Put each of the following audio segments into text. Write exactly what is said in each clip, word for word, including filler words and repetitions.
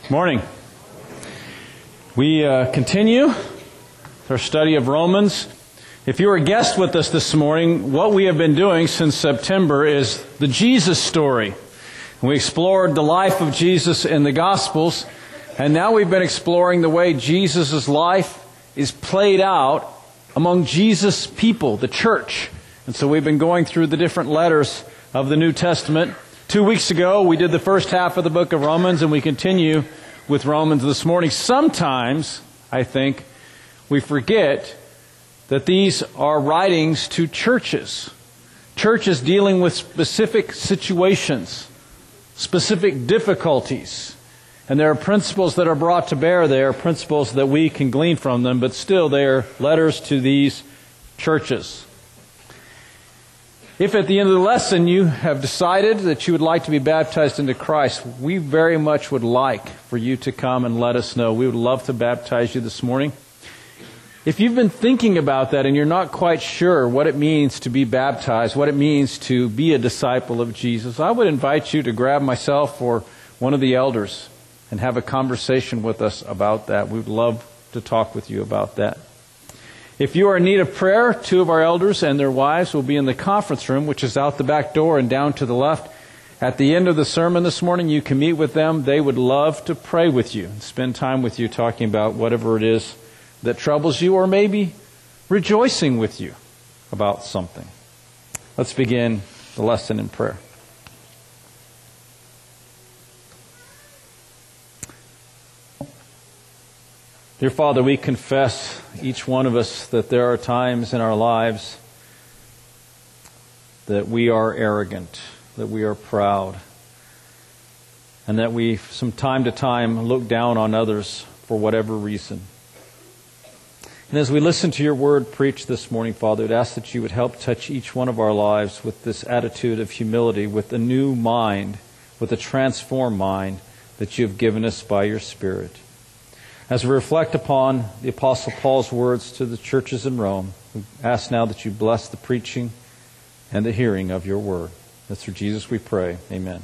Morning. We uh, continue our study of Romans. If you were a guest with us this morning, what we have been doing since September is the Jesus story. We explored the life of Jesus in the Gospels, and now we've been exploring the way Jesus' life is played out among Jesus' people, the church. And so we've been going through the different letters of the New Testament. Two weeks ago, we did the first half of the book of Romans, and we continue with Romans this morning. Sometimes, I think, we forget that these are writings to churches. Churches dealing with specific situations, specific difficulties. And there are principles that are brought to bear there, principles that we can glean from them, but still they are letters to these churches. If at the end of the lesson you have decided that you would like to be baptized into Christ, we very much would like for you to come and let us know. We would love to baptize you this morning. If you've been thinking about that and you're not quite sure what it means to be baptized, what it means to be a disciple of Jesus, I would invite you to grab myself or one of the elders and have a conversation with us about that. We would love to talk with you about that. If you are in need of prayer, two of our elders and their wives will be in the conference room, which is out the back door and down to the left. At the end of the sermon this morning, you can meet with them. They would love to pray with you and spend time with you talking about whatever it is that troubles you, or maybe rejoicing with you about something. Let's begin the lesson in prayer. Dear Father, we confess, each one of us, that there are times in our lives that we are arrogant, that we are proud, and that we, from time to time, look down on others for whatever reason. And as we listen to your word preached this morning, Father, I'd ask that you would help touch each one of our lives with this attitude of humility, with a new mind, with a transformed mind that you have given us by your Spirit. As we reflect upon the Apostle Paul's words to the churches in Rome, we ask now that you bless the preaching and the hearing of your word. That's through Jesus we pray. Amen.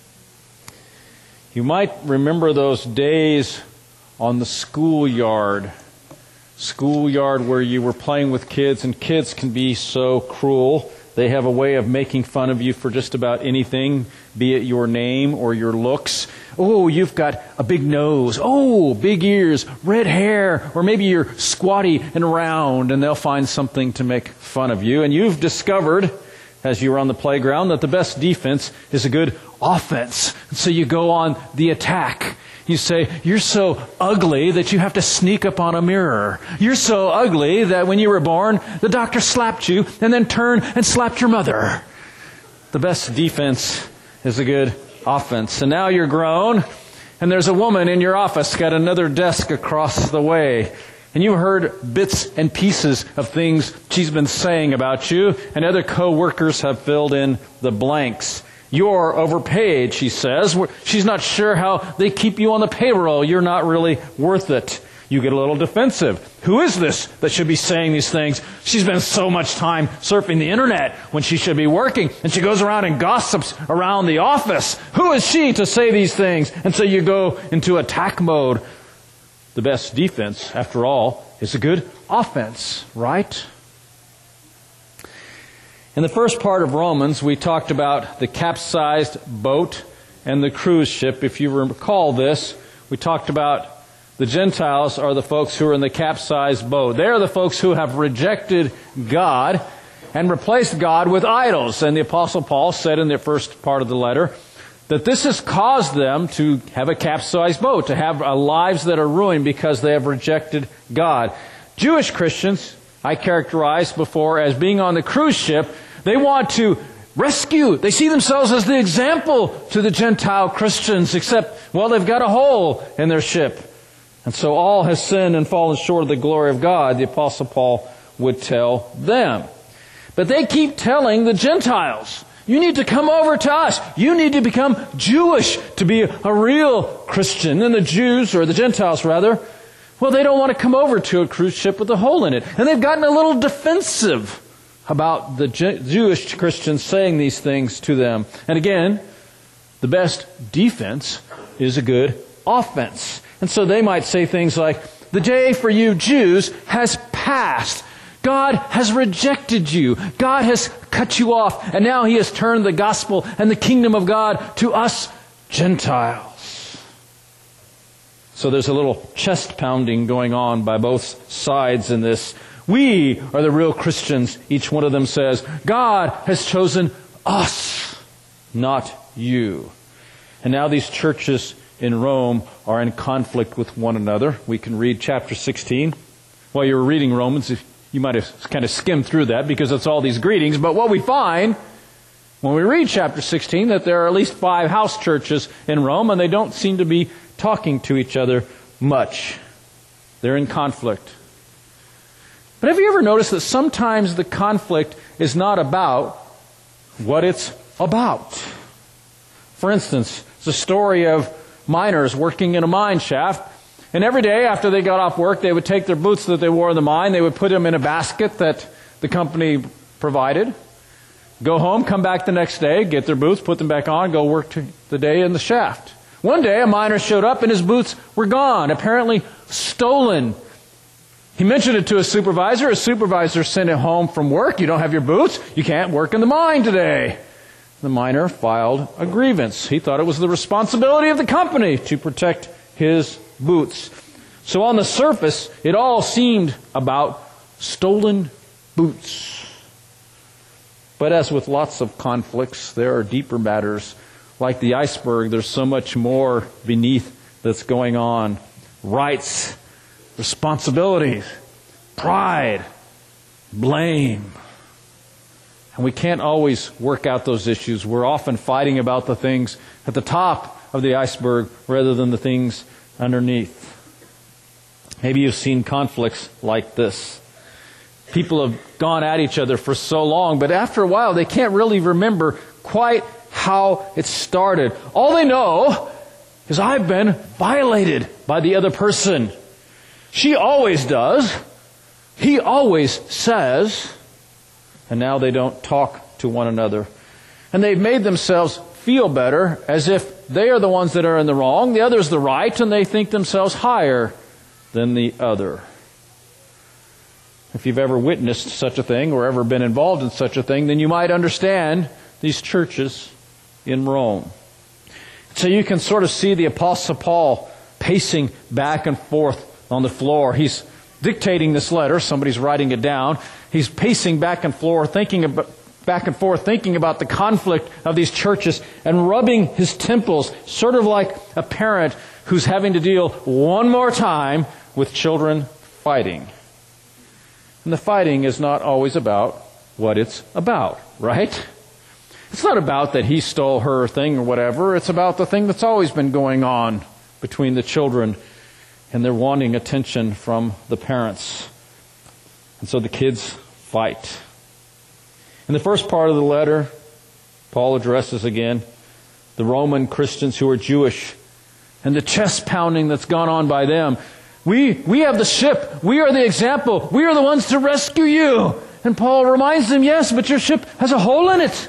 You might remember those days on the schoolyard, schoolyard where you were playing with kids, and kids can be so cruel. They have a way of making fun of you for just about anything, be it your name or your looks. Oh, you've got a big nose. Oh, big ears, red hair. Or maybe you're squatty and round, and they'll find something to make fun of you. And you've discovered, as you were on the playground, that the best defense is a good offense. So you go on the attack. You say, you're so ugly that you have to sneak up on a mirror. You're so ugly that when you were born, the doctor slapped you and then turned and slapped your mother. The best defense is a good offense. And now you're grown, and there's a woman in your office got another desk across the way. And you heard bits and pieces of things she's been saying about you, and other co-workers have filled in the blanks. You're overpaid, she says. She's not sure how they keep you on the payroll. You're not really worth it. You get a little defensive. Who is this that should be saying these things? She spends so much time surfing the internet when she should be working, and she goes around and gossips around the office. Who is she to say these things? And so you go into attack mode. The best defense, after all, is a good offense, right? In the first part of Romans, we talked about the capsized boat and the cruise ship. If you recall this, we talked about the Gentiles are the folks who are in the capsized boat. They are the folks who have rejected God and replaced God with idols. And the Apostle Paul said in the first part of the letter that this has caused them to have a capsized boat, to have lives that are ruined because they have rejected God. Jewish Christians, I characterized before as being on the cruise ship, they want to rescue. They see themselves as the example to the Gentile Christians, except, well, they've got a hole in their ship. And so all has sinned and fallen short of the glory of God, the Apostle Paul would tell them. But they keep telling the Gentiles, you need to come over to us. You need to become Jewish to be a real Christian. And the Jews, or the Gentiles rather, well, they don't want to come over to a cruise ship with a hole in it. And they've gotten a little defensive about the Je- Jewish Christians saying these things to them. And again, the best defense is a good offense. And so they might say things like, the day for you Jews has passed. God has rejected you. God has cut you off. And now He has turned the gospel and the kingdom of God to us Gentiles. So there's a little chest pounding going on by both sides in this. We are the real Christians, each one of them says. God has chosen us, not you. And now these churches in Rome are in conflict with one another. We can read chapter sixteen. While you were reading Romans, you might have kind of skimmed through that because it's all these greetings. But what we find when we read chapter sixteen, that there are at least five house churches in Rome, and they don't seem to be talking to each other much. They're in conflict. But have you ever noticed that sometimes the conflict is not about what it's about? For instance, it's a story of miners working in a mine shaft. And every day after they got off work, they would take their boots that they wore in the mine, they would put them in a basket that the company provided, go home, come back the next day, get their boots, put them back on, go work the day in the shaft. One day a miner showed up and his boots were gone, apparently stolen. He mentioned it to his supervisor. His supervisor sent him home from work. You don't have your boots? You can't work in the mine today. The miner filed a grievance. He thought it was the responsibility of the company to protect his boots. So on the surface, it all seemed about stolen boots. But as with lots of conflicts, there are deeper matters. Like the iceberg, there's so much more beneath that's going on. Rights, responsibilities, pride, blame. And we can't always work out those issues. We're often fighting about the things at the top of the iceberg rather than the things underneath. Maybe you've seen conflicts like this. People have gone at each other for so long, but after a while they can't really remember quite how it started. All they know is I've been violated by the other person. She always does. He always says. And now they don't talk to one another. And they've made themselves feel better as if they are the ones that are in the wrong, the other's the right, and they think themselves higher than the other. If you've ever witnessed such a thing or ever been involved in such a thing, then you might understand these churches in Rome. So you can sort of see the Apostle Paul pacing back and forth on the floor. He's dictating this letter. Somebody's writing it down. He's pacing back and forth, thinking about, back and forth, thinking about the conflict of these churches and rubbing his temples, sort of like a parent who's having to deal one more time with children fighting. And the fighting is not always about what it's about, right? It's not about that he stole her thing or whatever. It's about the thing that's always been going on between the children, and they're wanting attention from the parents. And so the kids fight. In the first part of the letter, Paul addresses again the Roman Christians who are Jewish and the chest pounding that's gone on by them. We, we have the ship. We are the example. We are the ones to rescue you. And Paul reminds them, yes, but your ship has a hole in it.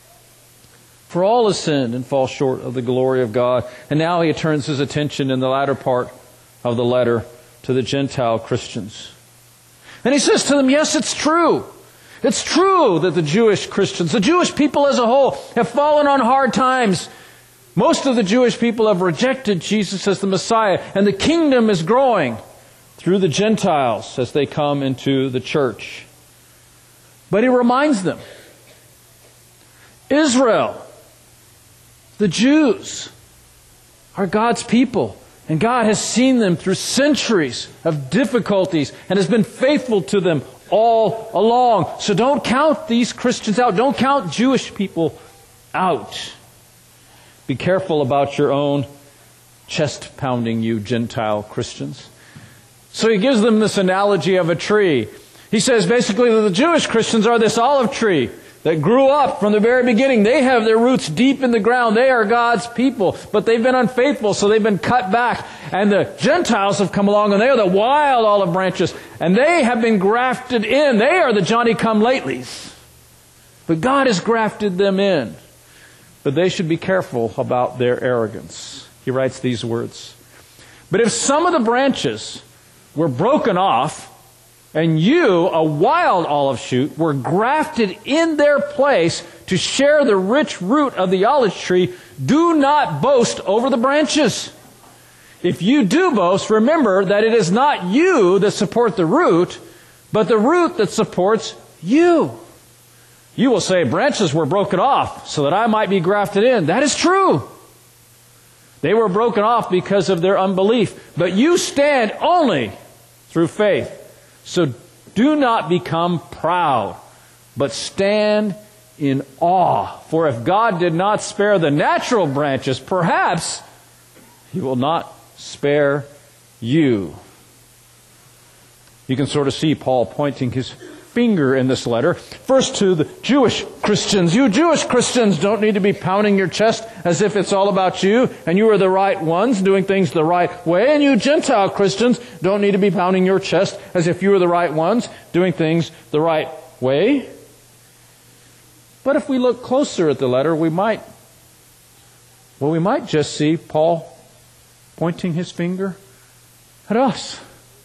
For all has sinned and fall short of the glory of God. And now he turns his attention in the latter part of the letter to the Gentile Christians. And he says to them, yes, it's true. It's true that the Jewish Christians, the Jewish people as a whole, have fallen on hard times. Most of the Jewish people have rejected Jesus as the Messiah, and the kingdom is growing through the Gentiles as they come into the church. But he reminds them, Israel, the Jews, are God's people. And God has seen them through centuries of difficulties and has been faithful to them all along. So don't count these Christians out. Don't count Jewish people out. Be careful about your own chest pounding, you Gentile Christians. So he gives them this analogy of a tree. He says basically that the Jewish Christians are this olive tree that grew up from the very beginning. They have their roots deep in the ground. They are God's people. But they've been unfaithful, so they've been cut back. And the Gentiles have come along, and they are the wild olive branches. And they have been grafted in. They are the Johnny-come-latelys. But God has grafted them in. But they should be careful about their arrogance. He writes these words. But if some of the branches were broken off, and you, a wild olive shoot, were grafted in their place to share the rich root of the olive tree, do not boast over the branches. If you do boast, remember that it is not you that support the root, but the root that supports you. You will say, branches were broken off so that I might be grafted in. That is true. They were broken off because of their unbelief. But you stand only through faith. So do not become proud, but stand in awe. For if God did not spare the natural branches, perhaps He will not spare you. You can sort of see Paul pointing his finger in this letter. First to the Jewish Christians. You Jewish Christians don't need to be pounding your chest as if it's all about you and you are the right ones doing things the right way. And you Gentile Christians don't need to be pounding your chest as if you are the right ones doing things the right way. But if we look closer at the letter, we might, well, we might just see Paul pointing his finger at us.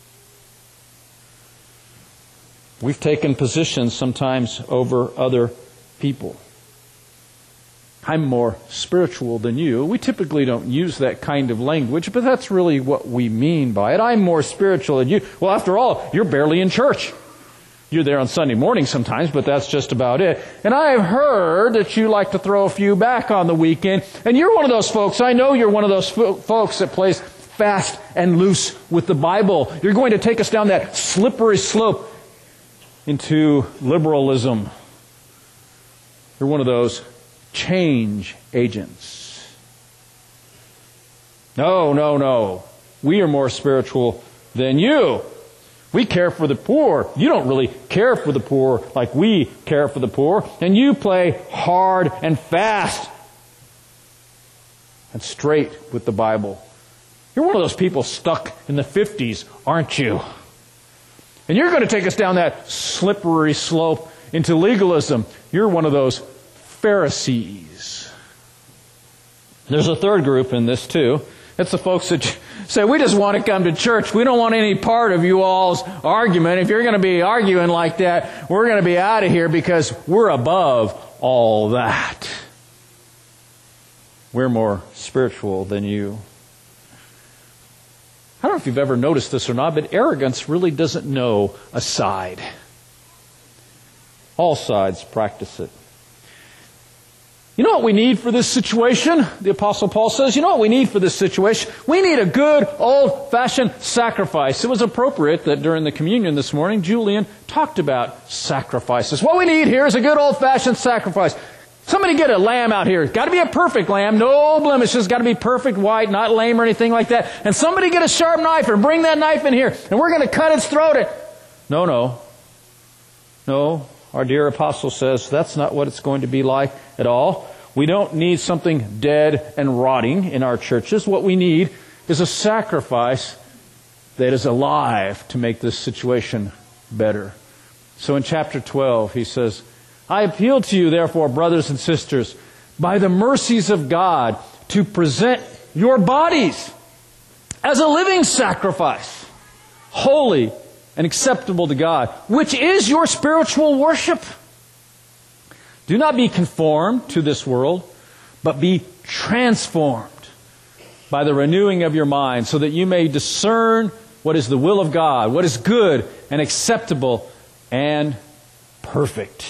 We've taken positions sometimes over other people. I'm more spiritual than you. We typically don't use that kind of language, but that's really what we mean by it. I'm more spiritual than you. Well, after all, you're barely in church. You're there on Sunday morning sometimes, but that's just about it. And I've heard that you like to throw a few back on the weekend. And you're one of those folks, I know you're one of those fo- folks that plays fast and loose with the Bible. You're going to take us down that slippery slope into liberalism. You're one of those change agents. No, no, no. We are more spiritual than you. We care for the poor. You don't really care for the poor like we care for the poor. And you play hard and fast and straight with the Bible. You're one of those people stuck in the fifties, aren't you? And you're going to take us down that slippery slope into legalism. You're one of those Pharisees. There's a third group in this too. It's the folks that say, we just want to come to church. We don't want any part of you all's argument. If you're going to be arguing like that, we're going to be out of here because we're above all that. We're more spiritual than you. I don't know if you've ever noticed this or not, but arrogance really doesn't know a side. All sides practice it. You know what we need for this situation? The Apostle Paul says, you know what we need for this situation? We need a good old-fashioned sacrifice. It was appropriate that during the communion this morning, Julian talked about sacrifices. What we need here is a good old-fashioned sacrifice. Somebody get a lamb out here. It's got to be a perfect lamb, no blemishes. Got to be perfect white, not lame or anything like that. And somebody get a sharp knife and bring that knife in here, and we're going to cut its throat. No, no. No, our dear apostle says that's not what it's going to be like at all. We don't need something dead and rotting in our churches. What we need is a sacrifice that is alive to make this situation better. So in chapter twelve, he says, I appeal to you, therefore, brothers and sisters, by the mercies of God, to present your bodies as a living sacrifice, holy and acceptable to God, which is your spiritual worship. Do not be conformed to this world, but be transformed by the renewing of your mind, so that you may discern what is the will of God, what is good and acceptable and perfect.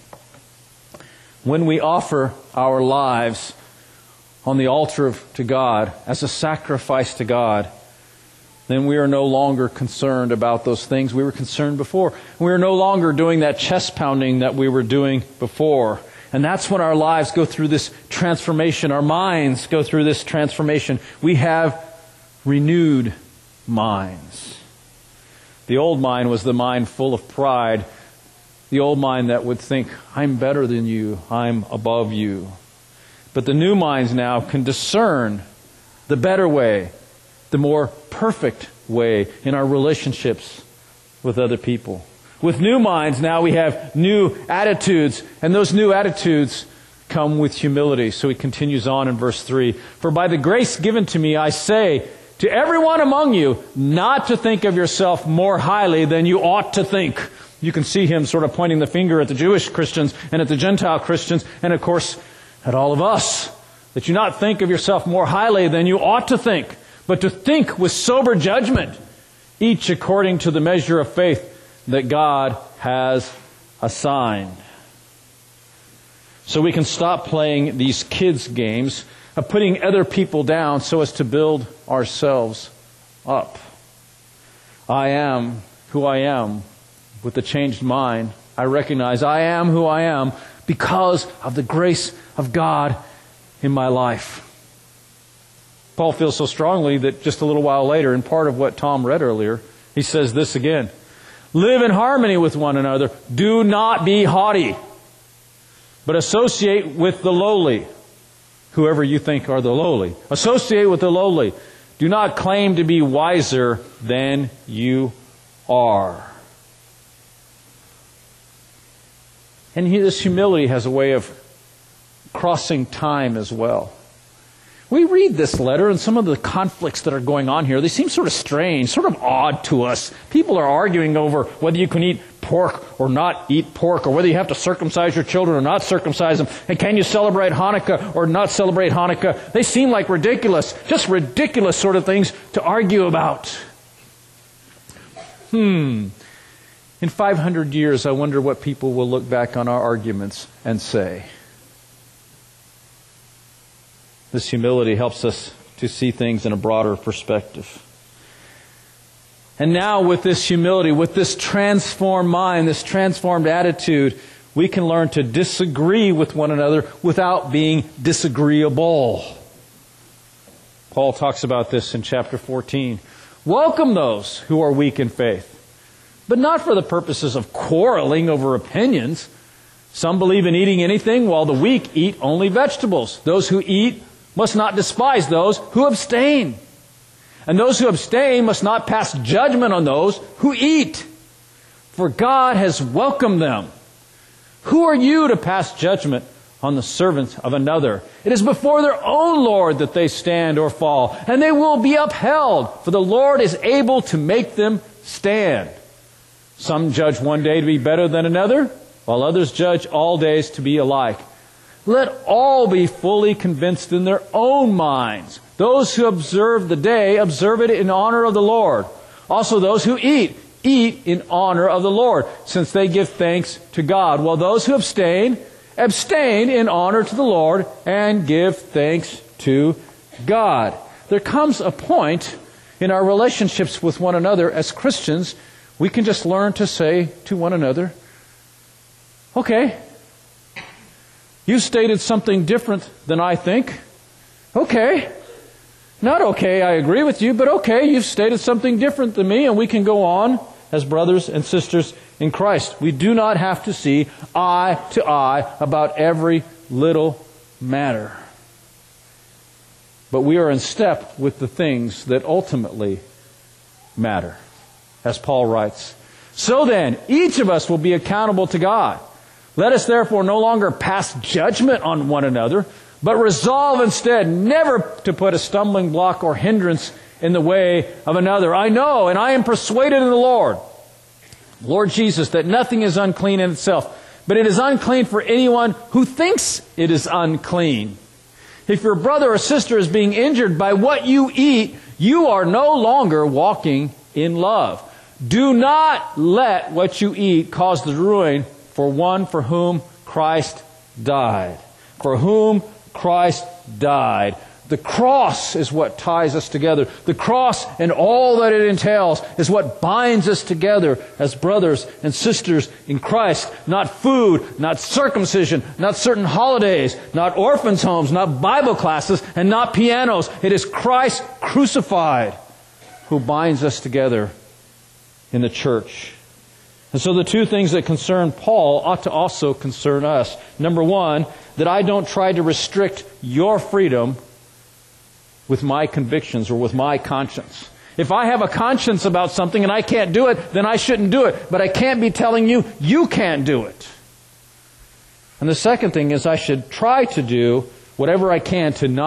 When we offer our lives on the altar of, to God as a sacrifice to God, then we are no longer concerned about those things we were concerned before. We are no longer doing that chest pounding that we were doing before. And that's when our lives go through this transformation. Our minds go through this transformation. We have renewed minds. The old mind was the mind full of pride. The old mind that would think, I'm better than you, I'm above you. But the new minds now can discern the better way, the more perfect way in our relationships with other people. With new minds now we have new attitudes, and those new attitudes come with humility. So he continues on in verse three. For by the grace given to me I say, to everyone among you not to think of yourself more highly than you ought to think. You can see him sort of pointing the finger at the Jewish Christians and at the Gentile Christians and, of course, at all of us. That you not think of yourself more highly than you ought to think, but to think with sober judgment, each according to the measure of faith that God has assigned. So we can stop playing these kids' games of putting other people down so as to build ourselves up. I am who I am with a changed mind. I recognize I am who I am because of the grace of God in my life. Paul feels so strongly that just a little while later, in part of what Tom read earlier, he says this again. Live in harmony with one another. Do not be haughty, but associate with the lowly. Whoever you think are the lowly. Associate with the lowly. Do not claim to be wiser than you are. And this humility has a way of crossing time as well. We read this letter and some of the conflicts that are going on here, they seem sort of strange, sort of odd to us. People are arguing over whether you can eat pork or not eat pork, or whether you have to circumcise your children or not circumcise them, and can you celebrate Hanukkah or not celebrate Hanukkah. They seem like ridiculous, just ridiculous sort of things to argue about. Hmm. In five hundred years, I wonder what people will look back on our arguments and say. This humility helps us to see things in a broader perspective. And now with this humility, with this transformed mind, this transformed attitude, we can learn to disagree with one another without being disagreeable. Paul talks about this in chapter fourteen. Welcome those who are weak in faith, but not for the purposes of quarreling over opinions. Some believe in eating anything, while the weak eat only vegetables. Those who eat must not despise those who abstain. And those who abstain must not pass judgment on those who eat, for God has welcomed them. Who are you to pass judgment on the servants of another? It is before their own Lord that they stand or fall, and they will be upheld, for the Lord is able to make them stand. Some judge one day to be better than another, while others judge all days to be alike. Let all be fully convinced in their own minds. Those who observe the day, observe it in honor of the Lord. Also those who eat, eat in honor of the Lord, since they give thanks to God. While those who abstain, abstain in honor to the Lord and give thanks to God. There comes a point in our relationships with one another as Christians, we can just learn to say to one another, okay, you stated something different than I think. Okay. Not okay, I agree with you, but okay, you've stated something different than me, and we can go on as brothers and sisters in Christ. We do not have to see eye to eye about every little matter. But we are in step with the things that ultimately matter. As Paul writes, so then, each of us will be accountable to God. Let us therefore no longer pass judgment on one another, but resolve instead never to put a stumbling block or hindrance in the way of another. I know and I am persuaded in the Lord, Lord Jesus, that nothing is unclean in itself, but it is unclean for anyone who thinks it is unclean. If your brother or sister is being injured by what you eat, you are no longer walking in love. Do not let what you eat cause the ruin for one for whom Christ died. For whom Christ died. The cross is what ties us together. The cross and all that it entails is what binds us together as brothers and sisters in Christ. Not food, not circumcision, not certain holidays, not orphans' homes, not Bible classes, and not pianos. It is Christ crucified who binds us together in the church. And so the two things that concern Paul ought to also concern us. Number one, that I don't try to restrict your freedom with my convictions or with my conscience. If I have a conscience about something and I can't do it, then I shouldn't do it. But I can't be telling you, you can't do it. And the second thing is I should try to do whatever I can to not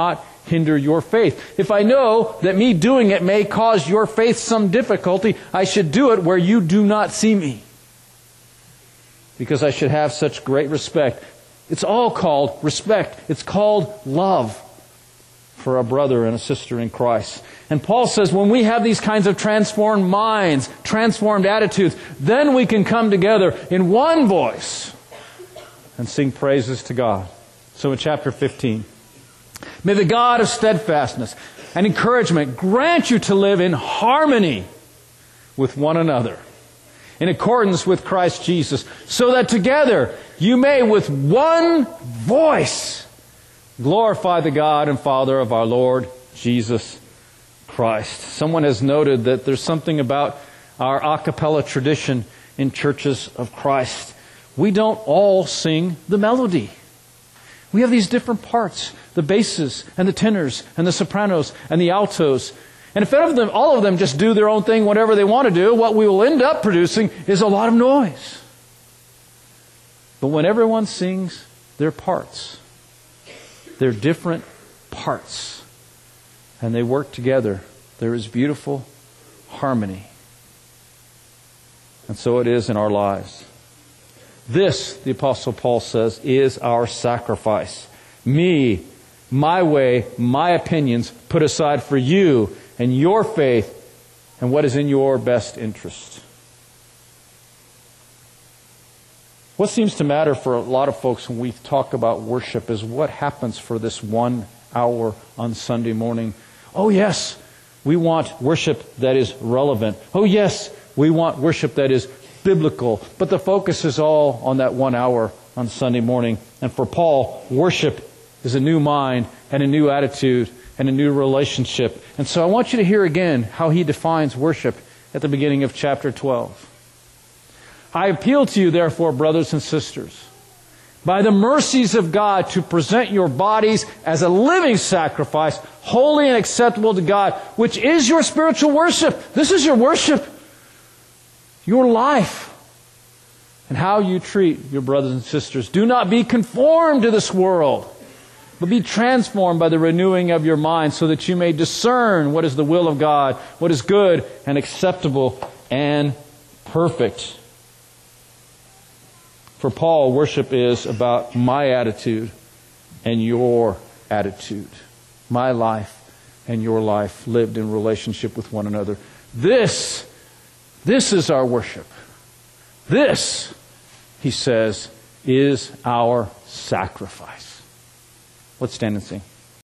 hinder your faith. If I know that me doing it may cause your faith some difficulty, I should do it where you do not see me, because I should have such great respect. It's all called respect. It's called love for a brother and a sister in Christ. And Paul says when we have these kinds of transformed minds, transformed attitudes, then we can come together in one voice and sing praises to God. So in chapter fifteen, may the God of steadfastness and encouragement grant you to live in harmony with one another, in accordance with Christ Jesus, so that together you may with one voice glorify the God and Father of our Lord Jesus Christ. Someone has noted that there's something about our a cappella tradition in churches of Christ. We don't all sing the melody. We have these different parts, the basses and the tenors and the sopranos and the altos. And if of them, all of them just do their own thing, whatever they want to do, what we will end up producing is a lot of noise. But when everyone sings their parts, their different parts, and they work together, there is beautiful harmony. And so it is in our lives. This, the Apostle Paul says, is our sacrifice. Me, my way, my opinions put aside for you and your faith and what is in your best interest. What seems to matter for a lot of folks when we talk about worship is what happens for this one hour on Sunday morning. Oh yes, we want worship that is relevant. Oh yes, we want worship that is biblical. But the focus is all on that one hour on Sunday morning. And for Paul, worship is a new mind and a new attitude and a new relationship. And so I want you to hear again how he defines worship at the beginning of chapter twelve. I appeal to you, therefore, brothers and sisters, by the mercies of God, to present your bodies as a living sacrifice, holy and acceptable to God, which is your spiritual worship. This is your worship. Your life. And how you treat your brothers and sisters. Do not be conformed to this world, but be transformed by the renewing of your mind, so that you may discern what is the will of God, what is good and acceptable and perfect. For Paul, worship is about my attitude and your attitude. My life and your life lived in relationship with one another. This, this is our worship. This, he says, is our sacrifice. Let's stand and sing.